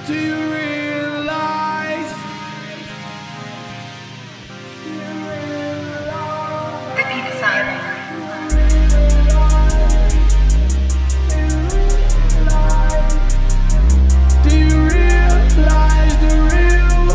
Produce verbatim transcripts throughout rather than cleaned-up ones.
Do you realize? The beat is silent. Do you realize the real?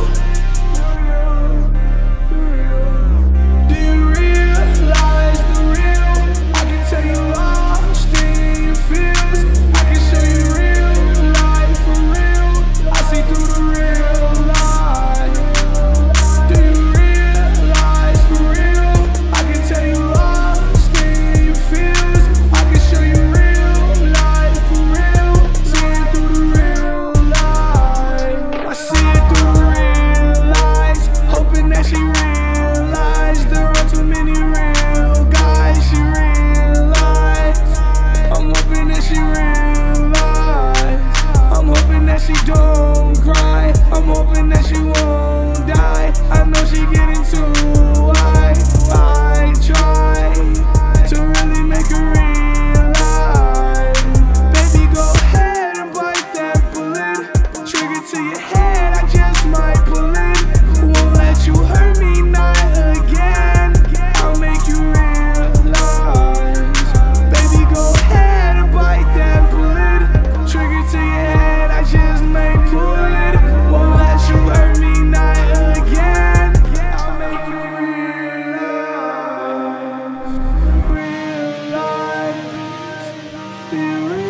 Do you realize the real? I can tell you lost in your feels. I can show you real life for real. I see through the real life. Do you realize for real? I can tell you lost in your feels. I can show you real life for real. See it through the real life. I see it through the real lights. Hoping that she realized there are too many real guys. She realized. I'm hoping that she realized. I'm hoping that she don't cry. I'm hoping that she won't die. I know she getting too high. I try to really make her realize. Baby, go ahead and bite that bullet. Trigger to your head, I just might pull it. Won't let you hurt me, not again. I'll make you realize. Baby, go ahead and bite that bullet. Trigger to your head, I just might pull it. Won't let you hurt me, not again. I'll make you realize. Realize. Realize.